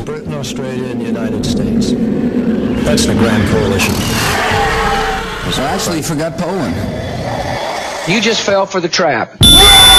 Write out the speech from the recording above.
Britain, Australia, and the United States. That's the Grand Coalition. So actually, you forgot Poland. You just fell for the trap.